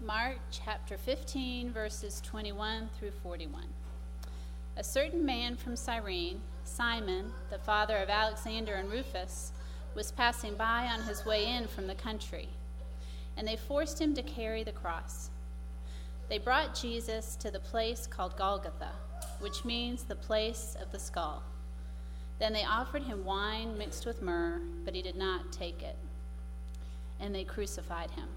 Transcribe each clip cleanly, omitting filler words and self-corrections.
Mark chapter 15, verses 21 through 41. A certain man from Cyrene, Simon, the father of Alexander and Rufus, was passing by on his way in from the country, and they forced him to carry the cross. They brought Jesus to the place called Golgotha, which means the place of the skull. Then they offered him wine mixed with myrrh, but he did not take it. And they crucified him.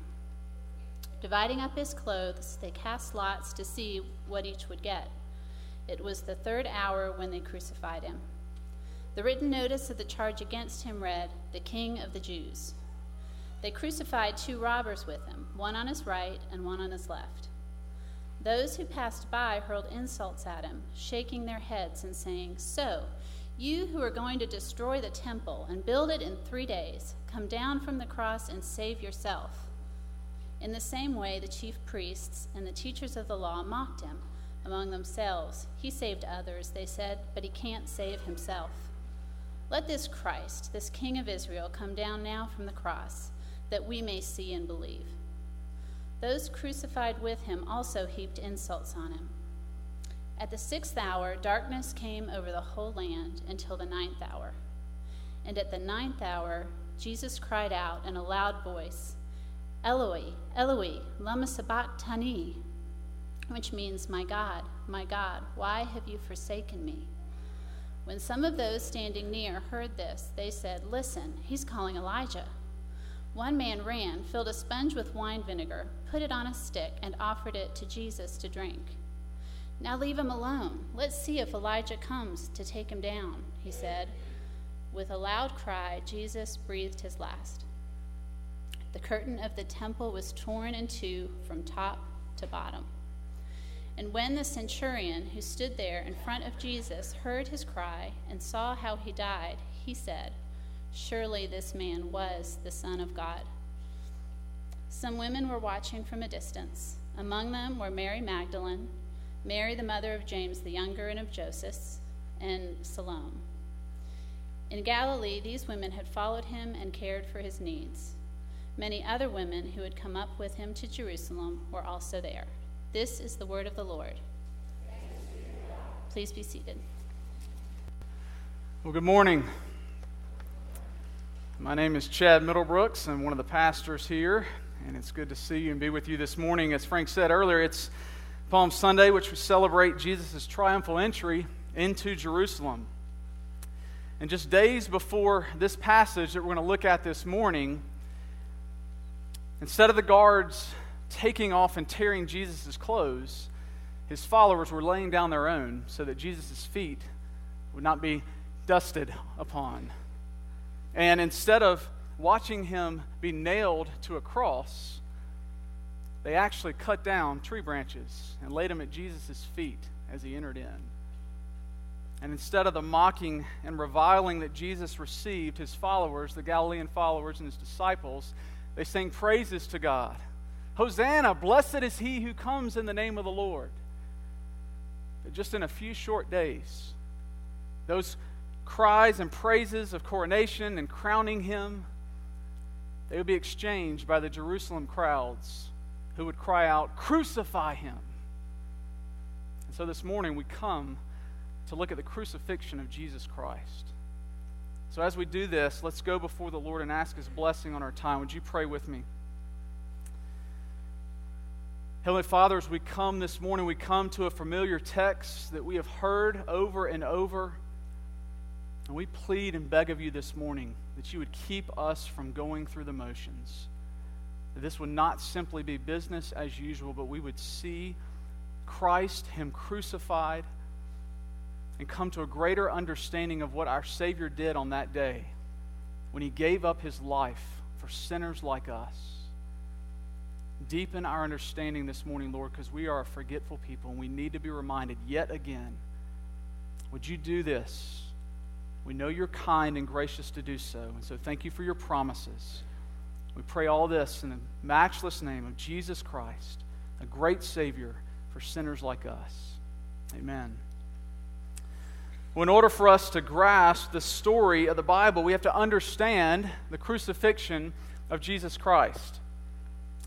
Dividing up his clothes, they cast lots to see what each would get. It was the third hour when they crucified him. The written notice of the charge against him read, "The King of the Jews." They crucified 2 robbers with him, one on his right and one on his left. Those who passed by hurled insults at him, shaking their heads and saying, "So, you who are going to destroy the temple and build it in 3 days, come down from the cross and save yourself." In the same way, the chief priests and the teachers of the law mocked him among themselves. "He saved others," they said, "but he can't save himself. Let this Christ, this King of Israel, come down now from the cross, that we may see and believe." Those crucified with him also heaped insults on him. At the 6th hour, darkness came over the whole land until the 9th hour. And at the 9th hour, Jesus cried out in a loud voice, "Eloi, Eloi, lama sabachthani," which means, my God, why have you forsaken me?" When some of those standing near heard this, they said, "Listen, he's calling Elijah." One man ran, filled a sponge with wine vinegar, put it on a stick, and offered it to Jesus to drink. "Now leave him alone. Let's see if Elijah comes to take him down," he said. With a loud cry, Jesus breathed his last. The curtain of the temple was torn in two from top to bottom. And when the centurion who stood there in front of Jesus heard his cry and saw how he died, he said, "Surely this man was the Son of God." Some women were watching from a distance. Among them were Mary Magdalene, Mary the mother of James the younger and of Joseph, and Salome. In Galilee, these women had followed him and cared for his needs. Many other women who had come up with him to Jerusalem were also there. This is the word of the Lord. Please be seated. Well, good morning. My name is Chad Middlebrooks. I'm one of the pastors here, and it's good to see you and be with you this morning. As Frank said earlier, it's Palm Sunday, which we celebrate Jesus' triumphal entry into Jerusalem. And just days before this passage that we're going to look at this morning, instead of the guards taking off and tearing Jesus' clothes, his followers were laying down their own so that Jesus' feet would not be dusted upon. And instead of watching him be nailed to a cross, they actually cut down tree branches and laid them at Jesus' feet as he entered in. And instead of the mocking and reviling that Jesus received, his followers, the Galilean followers and his disciples, they sang praises to God. "Hosanna, blessed is he who comes in the name of the Lord." But just in a few short days, those cries and praises of coronation and crowning him, they would be exchanged by the Jerusalem crowds who would cry out, "Crucify him." And so this morning we come to look at the crucifixion of Jesus Christ. So as we do this, let's go before the Lord and ask his blessing on our time. Would you pray with me? Heavenly Father, as we come this morning, we come to a familiar text that we have heard over and over. And we plead and beg of you this morning that you would keep us from going through the motions. That this would not simply be business as usual, but we would see Christ, him crucified, and come to a greater understanding of what our Savior did on that day when he gave up his life for sinners like us. Deepen our understanding this morning, Lord, because we are a forgetful people and we need to be reminded yet again. Would you do this? We know you're kind and gracious to do so, and so thank you for your promises. We pray all this in the matchless name of Jesus Christ, a great Savior for sinners like us. Amen. Well, in order for us to grasp the story of the Bible, we have to understand the crucifixion of Jesus Christ.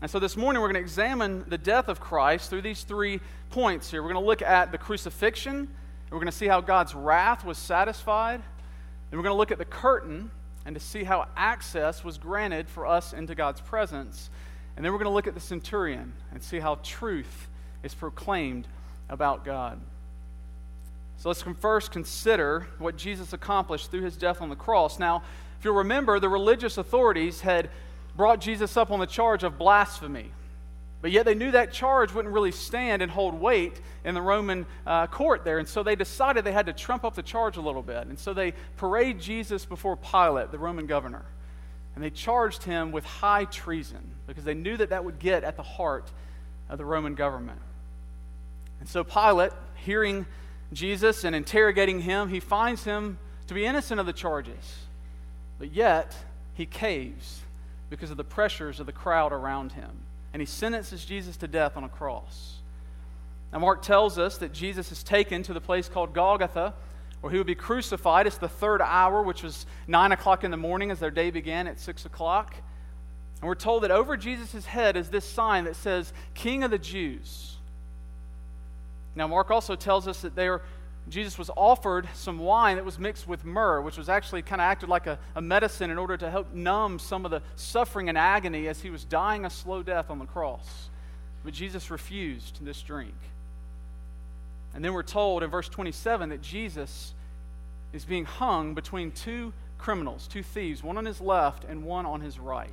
And so this morning we're going to examine the death of Christ through these 3 points here. We're going to look at the crucifixion, and we're going to see how God's wrath was satisfied, and we're going to look at the curtain and to see how access was granted for us into God's presence. And then we're going to look at the centurion and see how truth is proclaimed about God. So let's first consider what Jesus accomplished through his death on the cross. Now, if you'll remember, the religious authorities had brought Jesus up on the charge of blasphemy. But yet they knew that charge wouldn't really stand and hold weight in the Roman court there. And so they decided they had to trump up the charge a little bit. And so they parade Jesus before Pilate, the Roman governor. And they charged him with high treason because they knew that that would get at the heart of the Roman government. And so Pilate, hearing Jesus and interrogating him, he finds him to be innocent of the charges. But yet he caves because of the pressures of the crowd around him. And he sentences Jesus to death on a cross. Now Mark tells us that Jesus is taken to the place called Golgotha, where he would be crucified. It's the 3rd hour, which was 9 o'clock in the morning as their day began at 6 o'clock. And we're told that over Jesus' head is this sign that says, King of the Jews. Now Mark also tells us that Jesus was offered some wine that was mixed with myrrh, which was actually kind of acted like a medicine in order to help numb some of the suffering and agony as he was dying a slow death on the cross. But Jesus refused this drink. And then we're told in verse 27 that Jesus is being hung between 2 criminals, 2 thieves, one on his left and one on his right.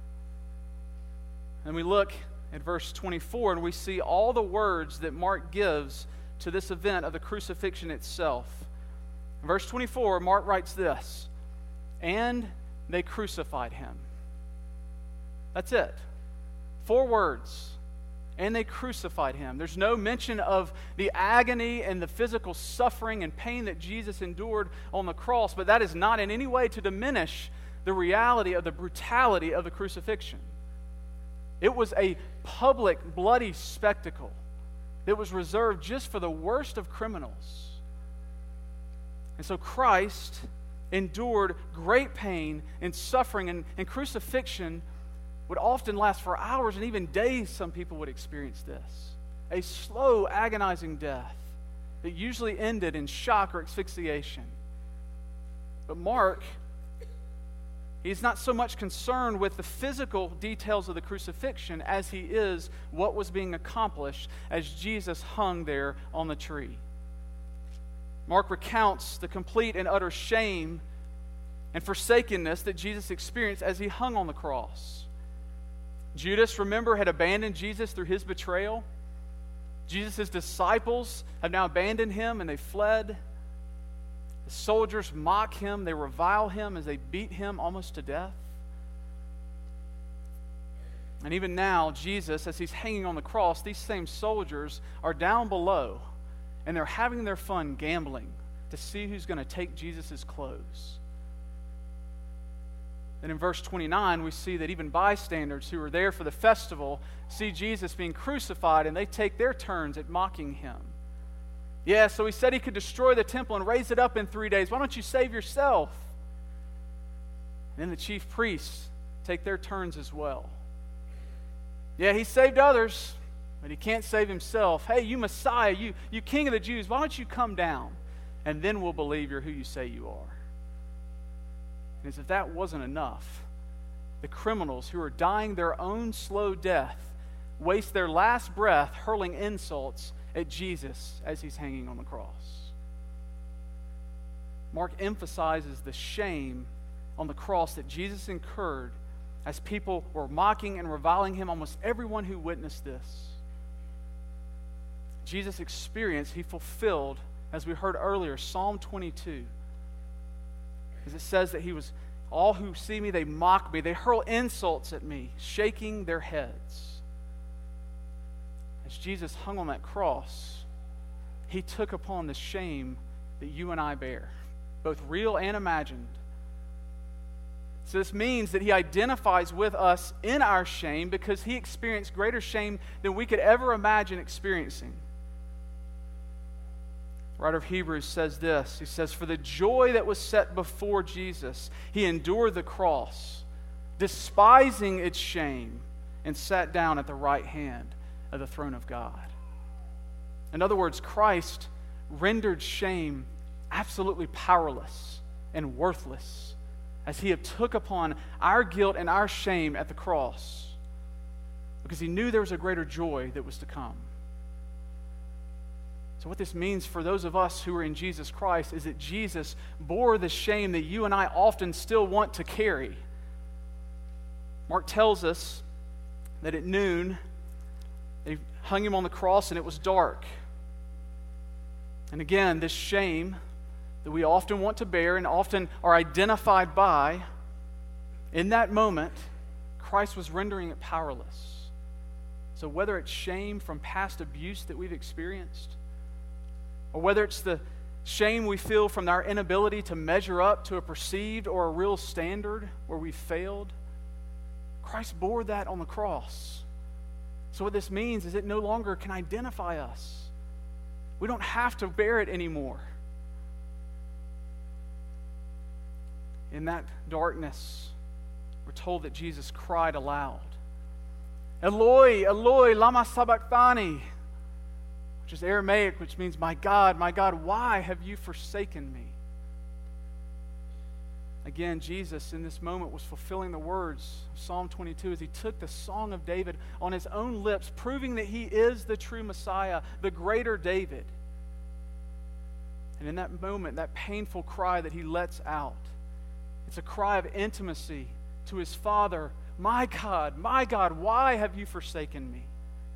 And we look at verse 24 and we see all the words that Mark gives to this event of the crucifixion itself. In verse 24, Mark writes this, and they crucified him. That's it. 4 words. And they crucified him. There's no mention of the agony and the physical suffering and pain that Jesus endured on the cross, but that is not in any way to diminish the reality of the brutality of the crucifixion. It was a public, bloody spectacle that was reserved just for the worst of criminals. And so Christ endured great pain and suffering, and crucifixion would often last for hours and even days. Some people would experience this. A slow, agonizing death that usually ended in shock or asphyxiation. But Mark, he's not so much concerned with the physical details of the crucifixion as he is what was being accomplished as Jesus hung there on the tree. Mark recounts the complete and utter shame and forsakenness that Jesus experienced as he hung on the cross. Judas, remember, had abandoned Jesus through his betrayal. Jesus' disciples have now abandoned him and they fled. The soldiers mock him, they revile him as they beat him almost to death. And even now, Jesus, as he's hanging on the cross, these same soldiers are down below and they're having their fun gambling to see who's going to take Jesus' clothes. And in verse 29, we see that even bystanders who are there for the festival see Jesus being crucified and they take their turns at mocking him. Yeah, so he said he could destroy the temple and raise it up in 3 days. Why don't you save yourself? And then the chief priests take their turns as well. Yeah, he saved others, but he can't save himself. Hey, you Messiah, you King of the Jews, why don't you come down and then we'll believe you're who you say you are. And as if that wasn't enough, the criminals who are dying their own slow death waste their last breath hurling insults at Jesus as he's hanging on the cross. Mark emphasizes the shame on the cross that Jesus incurred as people were mocking and reviling him, almost everyone who witnessed this. Jesus' experience, he fulfilled, as we heard earlier, Psalm 22. As it says that he was, all who see me, they mock me, they hurl insults at me, shaking their heads. As Jesus hung on that cross, he took upon the shame that you and I bear, both real and imagined. So this means that he identifies with us in our shame because he experienced greater shame than we could ever imagine experiencing. The writer of Hebrews says this. He says, "For the joy that was set before Jesus, he endured the cross, despising its shame, and sat down at the right hand of the throne of God. In other words, Christ rendered shame absolutely powerless and worthless as he took upon our guilt and our shame at the cross, because he knew there was a greater joy that was to come. So what this means for those of us who are in Jesus Christ is that Jesus bore the shame that you and I often still want to carry. Mark tells us that at noon, they hung him on the cross and it was dark. And again, this shame that we often want to bear and often are identified by, in that moment, Christ was rendering it powerless. So whether it's shame from past abuse that we've experienced, or whether it's the shame we feel from our inability to measure up to a perceived or a real standard where we failed, Christ bore that on the cross. So what this means is it no longer can identify us. We don't have to bear it anymore. In that darkness, we're told that Jesus cried aloud, Eloi, Eloi, lama sabachthani, which is Aramaic, which means, my God, why have you forsaken me? Again, Jesus in this moment was fulfilling the words of Psalm 22 as he took the Song of David on his own lips, proving that he is the true Messiah, the greater David. And in that moment, that painful cry that he lets out, it's a cry of intimacy to his Father. My God, why have you forsaken me?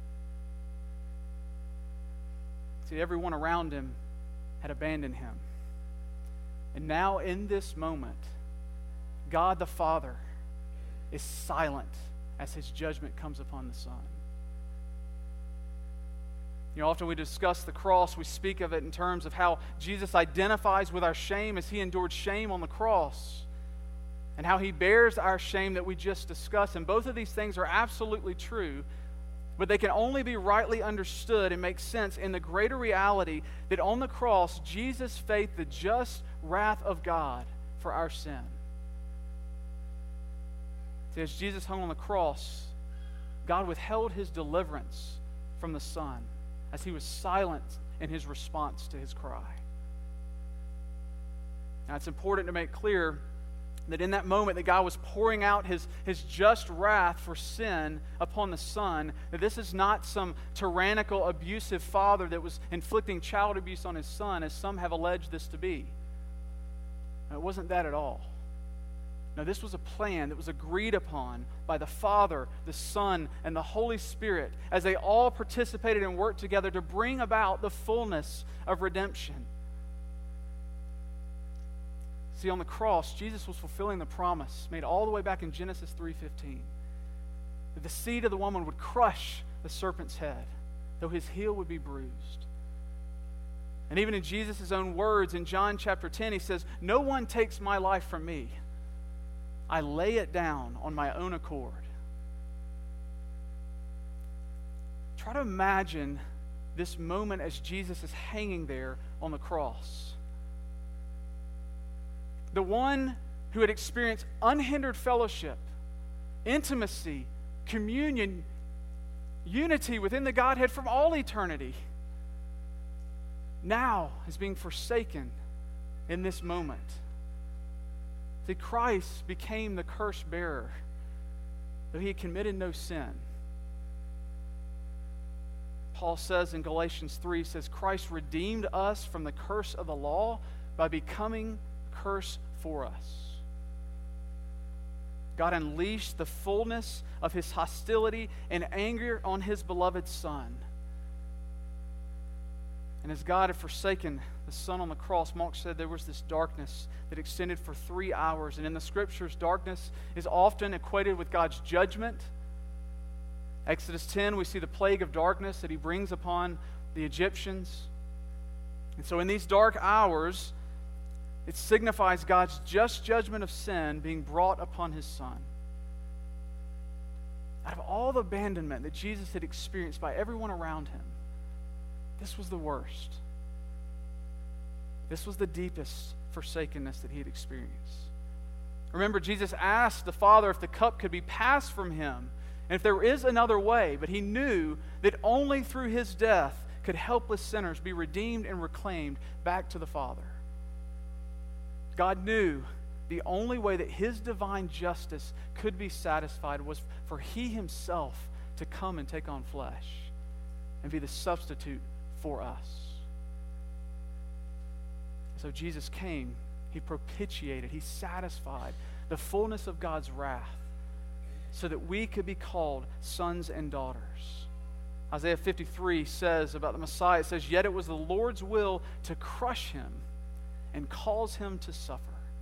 See, everyone around him had abandoned him. And now in this moment, God the Father is silent as his judgment comes upon the Son. You know, often we discuss the cross, we speak of it in terms of how Jesus identifies with our shame as he endured shame on the cross, and how he bears our shame that we just discussed. And both of these things are absolutely true, but they can only be rightly understood and make sense in the greater reality that on the cross, Jesus faced the just wrath of God for our sin. See, as Jesus hung on the cross, God withheld his deliverance from the Son as he was silent in his response to his cry. Now, it's important to make clear that in that moment that God was pouring out his just wrath for sin upon the Son, that this is not some tyrannical, abusive father that was inflicting child abuse on his son, as some have alleged this to be. No, it wasn't that at all. No, this was a plan that was agreed upon by the Father, the Son, and the Holy Spirit as they all participated and worked together to bring about the fullness of redemption. See, on the cross, Jesus was fulfilling the promise made all the way back in Genesis 3:15, that the seed of the woman would crush the serpent's head, though his heel would be bruised. And even in Jesus' own words in John chapter 10, he says, "No one takes my life from me. I lay it down on my own accord." Try to imagine this moment as Jesus is hanging there on the cross. The one who had experienced unhindered fellowship, intimacy, communion, unity within the Godhead from all eternity, now is being forsaken in this moment. See, Christ became the curse bearer, though he had committed no sin. Paul says in Galatians 3, says, Christ redeemed us from the curse of the law by becoming curse for us. God unleashed the fullness of his hostility and anger on his beloved Son. And as God had forsaken the Son on the cross, Mark said there was this darkness that extended for 3 hours. And in the Scriptures, darkness is often equated with God's judgment. Exodus 10, we see the plague of darkness that he brings upon the Egyptians. And so in these dark hours, it signifies God's just judgment of sin being brought upon his Son. Out of all the abandonment that Jesus had experienced by everyone around him, this was the worst. This was the deepest forsakenness that he had experienced. Remember, Jesus asked the Father if the cup could be passed from him. And if there is another way, but he knew that only through his death could helpless sinners be redeemed and reclaimed back to the Father. God knew the only way that his divine justice could be satisfied was for he himself to come and take on flesh and be the substitute for us. So Jesus came, he propitiated, he satisfied the fullness of God's wrath so that we could be called sons and daughters. Isaiah 53 says about the Messiah, it says, "Yet it was the Lord's will to crush him and cause him to suffer."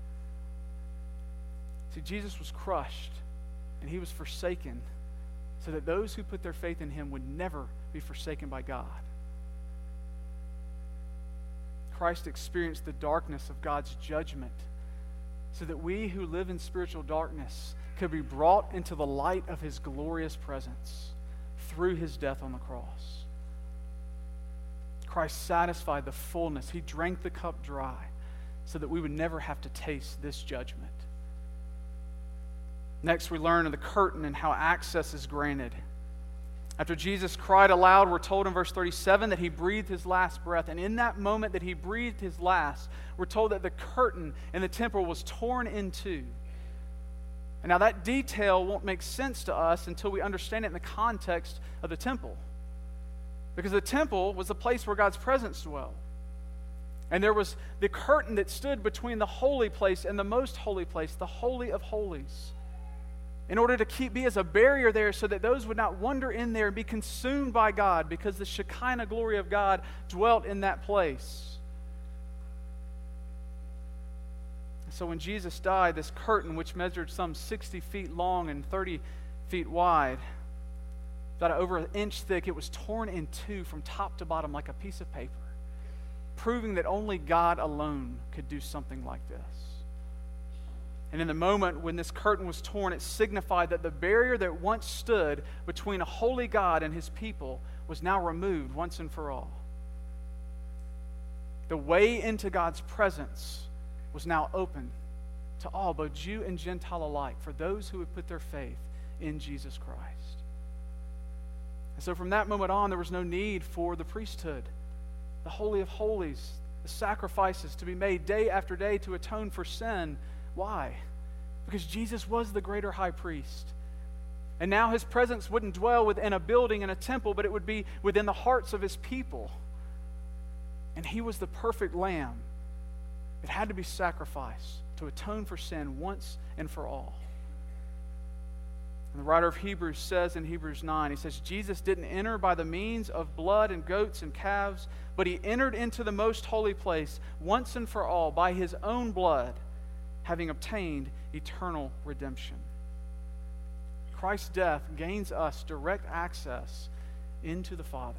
See, Jesus was crushed and he was forsaken so that those who put their faith in him would never be forsaken by God. Christ experienced the darkness of God's judgment so that we who live in spiritual darkness could be brought into the light of his glorious presence through his death on the cross. Christ satisfied the fullness. He drank the cup dry so that we would never have to taste this judgment. Next, we learn of the curtain and how access is granted. After Jesus cried aloud, we're told in verse 37 that he breathed his last breath. And in that moment that he breathed his last, we're told that the curtain in the temple was torn in two. And now that detail won't make sense to us until we understand it in the context of the temple. Because the temple was the place where God's presence dwelled. And there was the curtain that stood between the holy place and the most holy place, the Holy of Holies, in order to be as a barrier there so that those would not wander in there and be consumed by God, because the Shekinah glory of God dwelt in that place. So when Jesus died, this curtain, which measured some 60 feet long and 30 feet wide, about over an inch thick, it was torn in two from top to bottom like a piece of paper, proving that only God alone could do something like this. And in the moment when this curtain was torn, it signified that the barrier that once stood between a holy God and his people was now removed once and for all. The way into God's presence was now open to all, both Jew and Gentile alike, for those who would put their faith in Jesus Christ. And so from that moment on, there was no need for the priesthood, the Holy of Holies, the sacrifices to be made day after day to atone for sin. Why? Because Jesus was the greater high priest. And now his presence wouldn't dwell within a building and a temple, but it would be within the hearts of his people. And he was the perfect lamb that had to be sacrificed to atone for sin once and for all. And the writer of Hebrews says in Hebrews 9, he says, Jesus didn't enter by the means of blood and goats and calves, but he entered into the most holy place once and for all by his own blood, having obtained eternal redemption. Christ's death gains us direct access into the Father.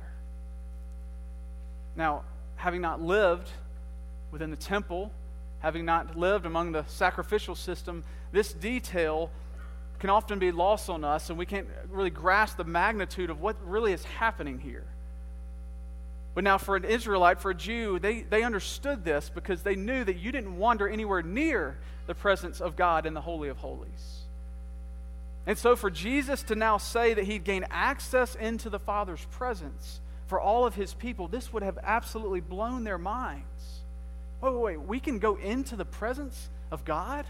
Now, having not lived within the temple, having not lived among the sacrificial system, this detail can often be lost on us, and we can't really grasp the magnitude of what really is happening here. But now for an Israelite, for a Jew, they understood this because they knew that you didn't wander anywhere near the presence of God in the Holy of Holies. And so for Jesus to now say that he'd gain access into the Father's presence for all of his people, this would have absolutely blown their minds. Wait, we can go into the presence of God?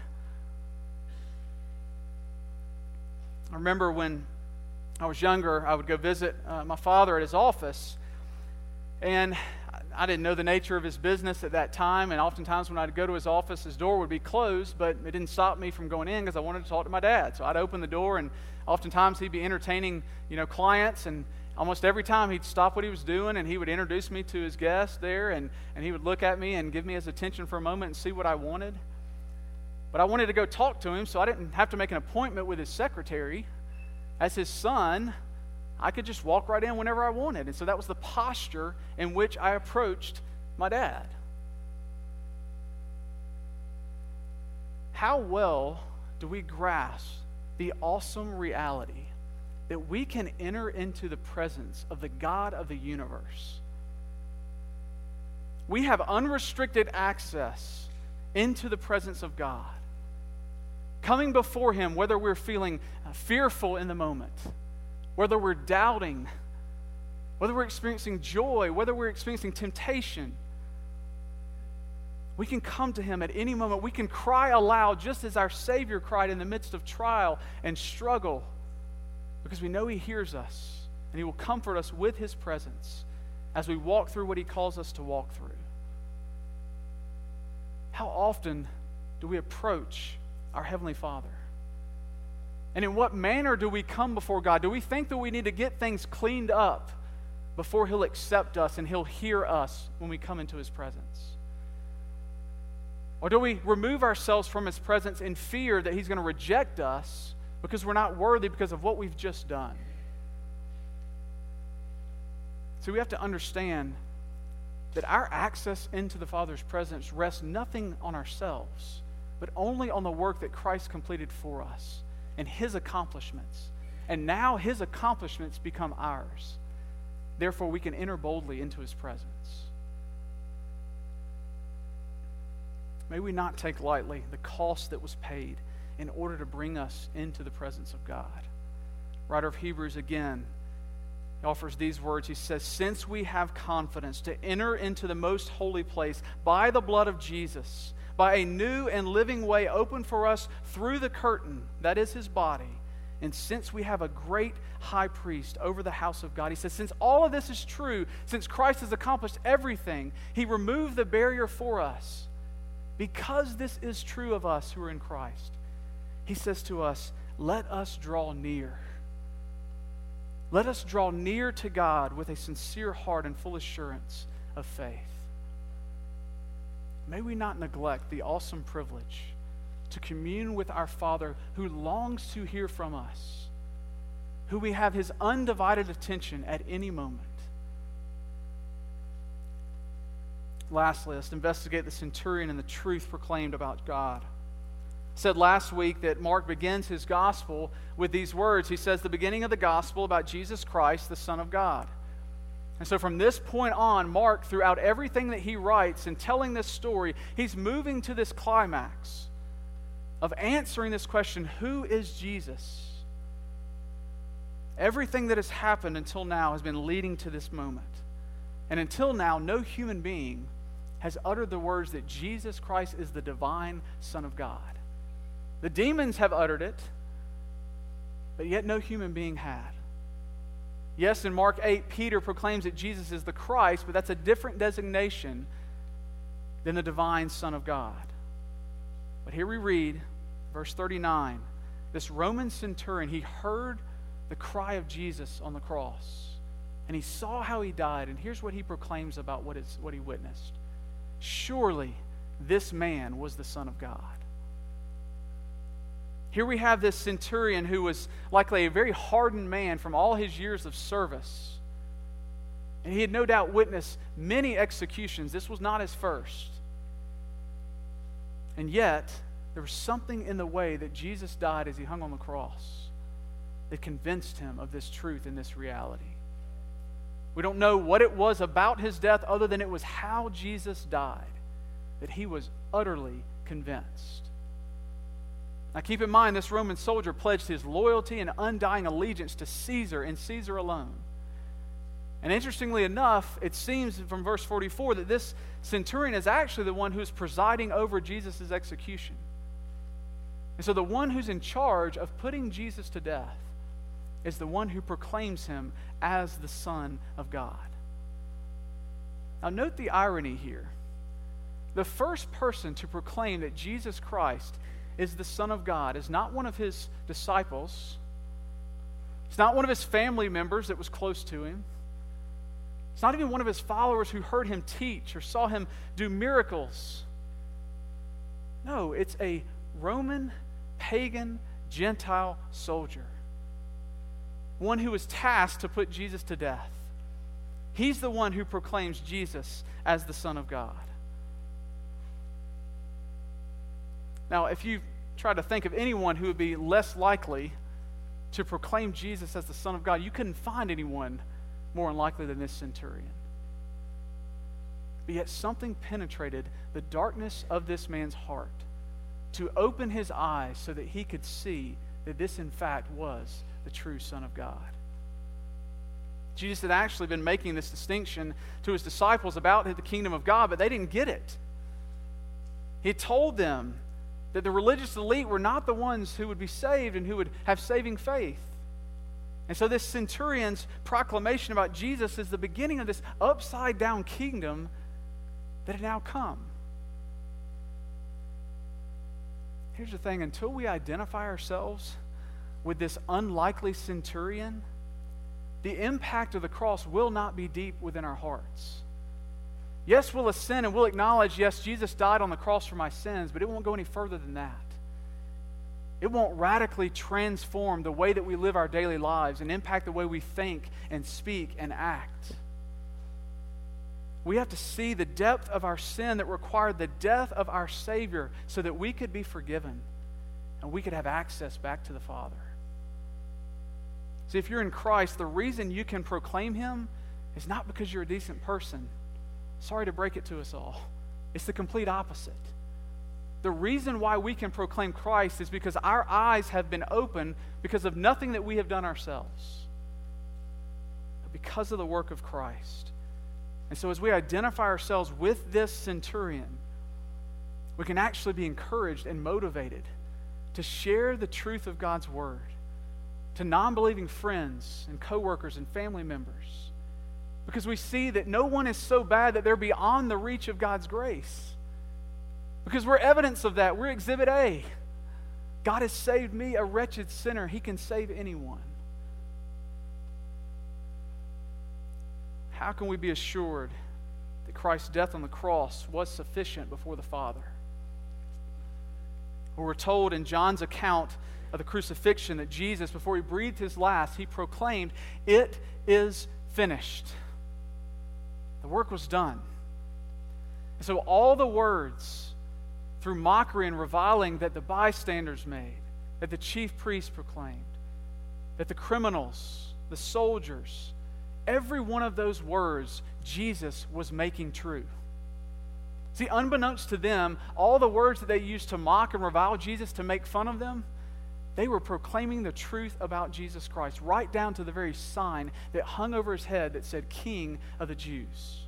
I remember when I was younger, I would go visit my father at his office, and I didn't know the nature of his business at that time, and oftentimes when I'd go to his office, his door would be closed, but it didn't stop me from going in because I wanted to talk to my dad. So I'd open the door, and oftentimes he'd be entertaining, clients, and almost every time he'd stop what he was doing, and he would introduce me to his guests there, and he would look at me and give me his attention for a moment and see what I wanted. But I wanted to go talk to him, so I didn't have to make an appointment with his secretary. As his son, I could just walk right in whenever I wanted. And so that was the posture in which I approached my dad. How well do we grasp the awesome reality that we can enter into the presence of the God of the universe? We have unrestricted access into the presence of God. Coming before him, whether we're feeling fearful in the moment, whether we're doubting, whether we're experiencing joy, whether we're experiencing temptation, we can come to him at any moment. We can cry aloud just as our Savior cried in the midst of trial and struggle, because we know he hears us and he will comfort us with his presence as we walk through what he calls us to walk through. How often do we approach our Heavenly Father? And in what manner do we come before God? Do we think that we need to get things cleaned up before he'll accept us and he'll hear us when we come into his presence? Or do we remove ourselves from his presence in fear that he's going to reject us because we're not worthy because of what we've just done? So we have to understand that our access into the Father's presence rests nothing on ourselves, but only on the work that Christ completed for us and his accomplishments. And now his accomplishments become ours. Therefore, we can enter boldly into his presence. May we not take lightly the cost that was paid in order to bring us into the presence of God. Writer of Hebrews again, he offers these words. He says, "Since we have confidence to enter into the most holy place by the blood of Jesus, by a new and living way opened for us through the curtain, that is his body, and since we have a great high priest over the house of God," he says, since all of this is true, since Christ has accomplished everything, he removed the barrier for us. Because this is true of us who are in Christ, he says to us, let us draw near. Let us draw near to God with a sincere heart and full assurance of faith. May we not neglect the awesome privilege to commune with our Father who longs to hear from us, who we have his undivided attention at any moment. Lastly, let's investigate the centurion and the truth proclaimed about God. I said last week that Mark begins his gospel with these words. He says the beginning of the gospel about Jesus Christ, the Son of God. And so from this point on, Mark, throughout everything that he writes and telling this story, he's moving to this climax of answering this question, who is Jesus? Everything that has happened until now has been leading to this moment. And until now, no human being has uttered the words that Jesus Christ is the divine Son of God. The demons have uttered it, but yet no human being had. Yes, in Mark 8, Peter proclaims that Jesus is the Christ, but that's a different designation than the divine Son of God. But here we read, verse 39, this Roman centurion, he heard the cry of Jesus on the cross, and he saw how he died, and here's what he proclaims about what he witnessed. Surely this man was the Son of God. Here we have this centurion who was likely a very hardened man from all his years of service. And he had no doubt witnessed many executions. This was not his first. And yet, there was something in the way that Jesus died as he hung on the cross that convinced him of this truth and this reality. We don't know what it was about his death other than it was how Jesus died that he was utterly convinced. Now keep in mind, this Roman soldier pledged his loyalty and undying allegiance to Caesar and Caesar alone. And interestingly enough, it seems from verse 44 that this centurion is actually the one who's presiding over Jesus' execution. And so the one who's in charge of putting Jesus to death is the one who proclaims him as the Son of God. Now note the irony here. The first person to proclaim that Jesus Christ is the Son of God is not one of his disciples. It's not one of his family members that was close to him. It's not even one of his followers who heard him teach or saw him do miracles. No, it's a Roman, pagan, Gentile soldier. One who was tasked to put Jesus to death. He's the one who proclaims Jesus as the Son of God. Now, if you try to think of anyone who would be less likely to proclaim Jesus as the Son of God, you couldn't find anyone more unlikely than this centurion. But yet something penetrated the darkness of this man's heart to open his eyes so that he could see that this in fact was the true Son of God. Jesus had actually been making this distinction to his disciples about the kingdom of God, but they didn't get it. He told them that the religious elite were not the ones who would be saved and who would have saving faith. And so this centurion's proclamation about Jesus is the beginning of this upside-down kingdom that had now come. Here's the thing, until we identify ourselves with this unlikely centurion, the impact of the cross will not be deep within our hearts. Yes, we'll ascend and we'll acknowledge, yes, Jesus died on the cross for my sins, but it won't go any further than that. It won't radically transform the way that we live our daily lives and impact the way we think and speak and act. We have to see the depth of our sin that required the death of our Savior so that we could be forgiven and we could have access back to the Father. See, if you're in Christ, the reason you can proclaim Him is not because you're a decent person. Sorry to break it to us all. It's the complete opposite. The reason why we can proclaim Christ is because our eyes have been opened because of nothing that we have done ourselves, but because of the work of Christ. And so as we identify ourselves with this centurion, we can actually be encouraged and motivated to share the truth of God's Word to non-believing friends and coworkers and family members, because we see that no one is so bad that they're beyond the reach of God's grace. Because we're evidence of that. We're Exhibit A. God has saved me, a wretched sinner. He can save anyone. How can we be assured that Christ's death on the cross was sufficient before the Father? Well, we're told in John's account of the crucifixion that Jesus, before he breathed his last, he proclaimed, "It is finished." The work was done. And so all the words through mockery and reviling that the bystanders made, that the chief priests proclaimed, that the criminals, the soldiers, every one of those words Jesus was making true. See, unbeknownst to them, all the words that they used to mock and revile Jesus, to make fun of them, they were proclaiming the truth about Jesus Christ, right down to the very sign that hung over his head that said, "King of the Jews."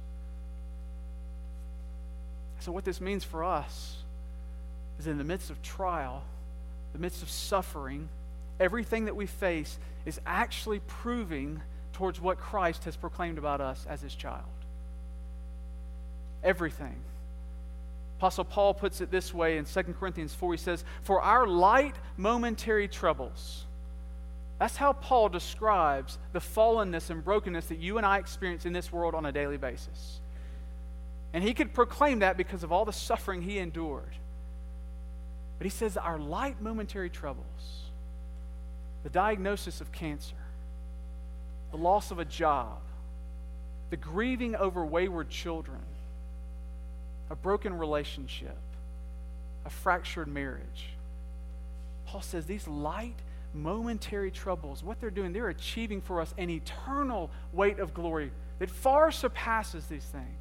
So what this means for us is in the midst of trial, the midst of suffering, everything that we face is actually proving towards what Christ has proclaimed about us as his child. Everything. Apostle Paul puts it this way in 2 Corinthians 4. He says, "For our light momentary troubles." That's how Paul describes the fallenness and brokenness that you and I experience in this world on a daily basis. And he could proclaim that because of all the suffering he endured. But he says our light momentary troubles, the diagnosis of cancer, the loss of a job, the grieving over wayward children, a broken relationship, a fractured marriage. Paul says these light, momentary troubles, what they're doing, they're achieving for us an eternal weight of glory that far surpasses these things.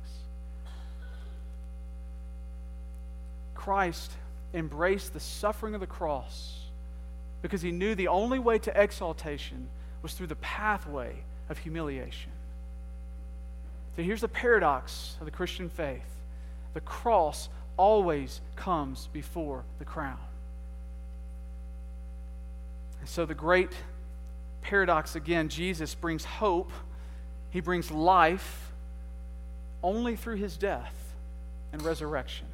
Christ embraced the suffering of the cross because he knew the only way to exaltation was through the pathway of humiliation. So here's the paradox of the Christian faith. The cross always comes before the crown. And so the great paradox again, Jesus brings hope, he brings life only through his death and resurrection.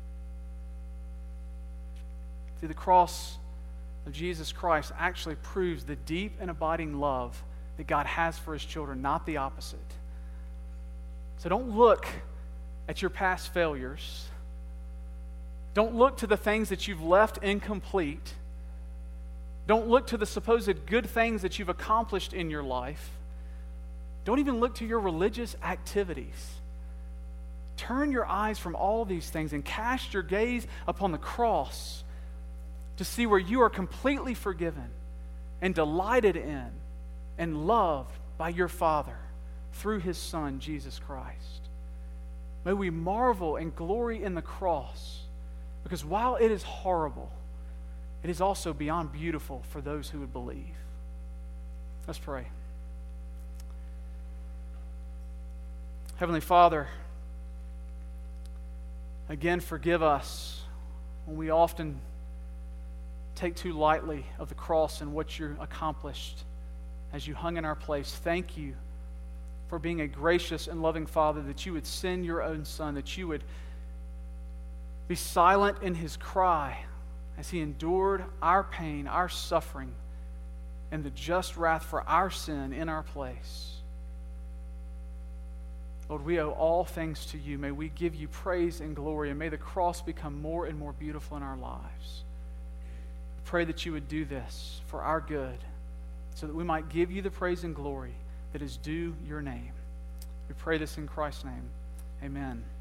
See, the cross of Jesus Christ actually proves the deep and abiding love that God has for his children, not the opposite. So don't look at your past failures. Don't look to the things that you've left incomplete. Don't look to the supposed good things that you've accomplished in your life. Don't even look to your religious activities. Turn your eyes from all these things and cast your gaze upon the cross to see where you are completely forgiven and delighted in and loved by your Father through his Son, Jesus Christ. May we marvel and glory in the cross, because while it is horrible, it is also beyond beautiful for those who would believe. Let's pray. Heavenly Father, again, forgive us when we often take too lightly of the cross and what you accomplished as you hung in our place. Thank you for being a gracious and loving Father, that you would send your own Son, that you would be silent in his cry as he endured our pain, our suffering, and the just wrath for our sin in our place. Lord, we owe all things to you. May we give you praise and glory, and may the cross become more and more beautiful in our lives. We pray that you would do this for our good, so that we might give you the praise and glory that is due your name. We pray this in Christ's name. Amen.